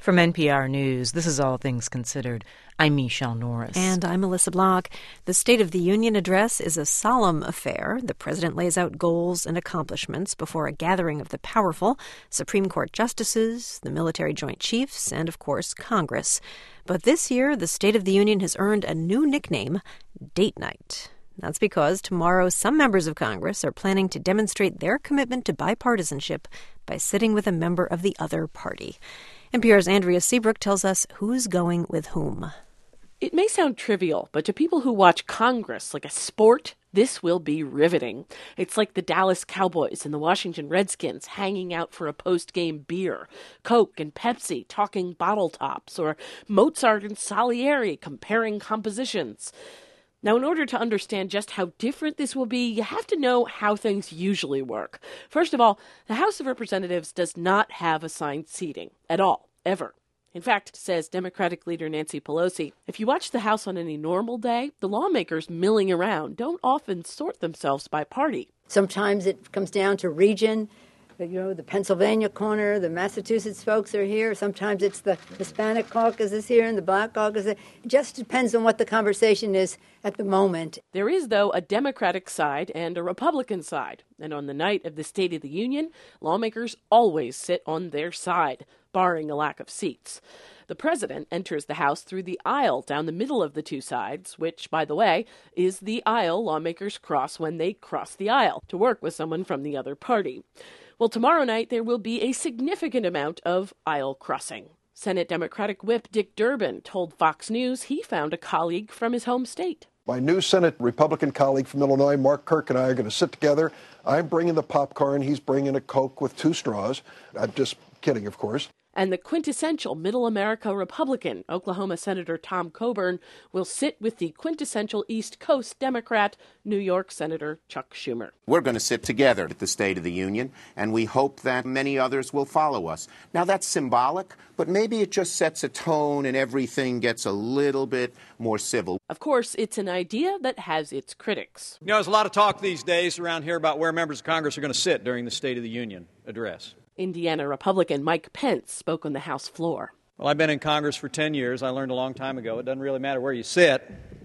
From NPR News, this is All Things Considered. I'm Michelle Norris. And I'm Melissa Block. The State of the Union address is a solemn affair. The president lays out goals and accomplishments before a gathering of the powerful, Supreme Court justices, the military joint chiefs, and, of course, Congress. But this year, the State of the Union has earned a new nickname, Date Night. That's because tomorrow some members of Congress are planning to demonstrate their commitment to bipartisanship by sitting with a member of the other party. NPR's Andrea Seabrook tells us who's going with whom. It may sound trivial, but to people who watch Congress like a sport, this will be riveting. It's like the Dallas Cowboys and the Washington Redskins hanging out for a post-game beer, Coke and Pepsi talking bottle tops, or Mozart and Salieri comparing compositions. Now, in order to understand just how different this will be, you have to know how things usually work. First of all, the House of Representatives does not have assigned seating at all, ever. In fact, says Democratic leader Nancy Pelosi, if you watch the House on any normal day, the lawmakers milling around don't often sort themselves by party. Sometimes it comes down to region. The Pennsylvania corner, the Massachusetts folks are here. Sometimes it's the Hispanic caucus is here and the Black caucus. It just depends on what the conversation is at the moment. There is, though, a Democratic side and a Republican side. And on the night of the State of the Union, lawmakers always sit on their side, barring a lack of seats. The president enters the House through the aisle down the middle of the two sides, which, by the way, is the aisle lawmakers cross when they cross the aisle to work with someone from the other party. Well, tomorrow night there will be a significant amount of aisle crossing. Senate Democratic Whip Dick Durbin told Fox News he found a colleague from his home state. My new Senate Republican colleague from Illinois, Mark Kirk, and I are going to sit together. I'm bringing the popcorn. He's bringing a Coke with 2 straws. I'm just kidding, of course. And the quintessential Middle America Republican, Oklahoma Senator Tom Coburn, will sit with the quintessential East Coast Democrat, New York Senator Chuck Schumer. We're going to sit together at the State of the Union, and we hope that many others will follow us. Now, that's symbolic, but maybe it just sets a tone and everything gets a little bit more civil. Of course, it's an idea that has its critics. You know, there's a lot of talk these days around here about where members of Congress are going to sit during the State of the Union address. Indiana Republican Mike Pence spoke on the House floor. Well, I've been in Congress for 10 years. I learned a long time ago it doesn't really matter where you sit.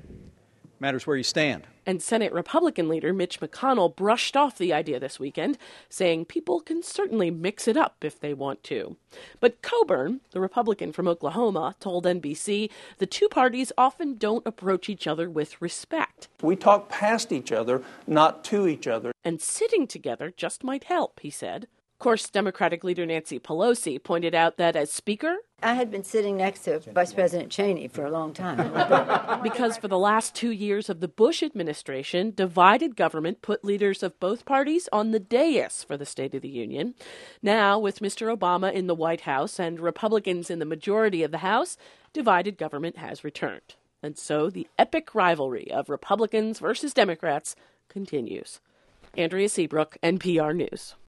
It matters where you stand. And Senate Republican leader Mitch McConnell brushed off the idea this weekend, saying people can certainly mix it up if they want to. But Coburn, the Republican from Oklahoma, told NBC the two parties often don't approach each other with respect. We talk past each other, not to each other. And sitting together just might help, he said. Of course, Democratic leader Nancy Pelosi pointed out that as Speaker, I had been sitting next to Vice President Cheney for a long time. because for the last 2 years of the Bush administration, divided government put leaders of both parties on the dais for the State of the Union. Now, with Mr. Obama in the White House and Republicans in the majority of the House, divided government has returned. And so the epic rivalry of Republicans versus Democrats continues. Andrea Seabrook, NPR News.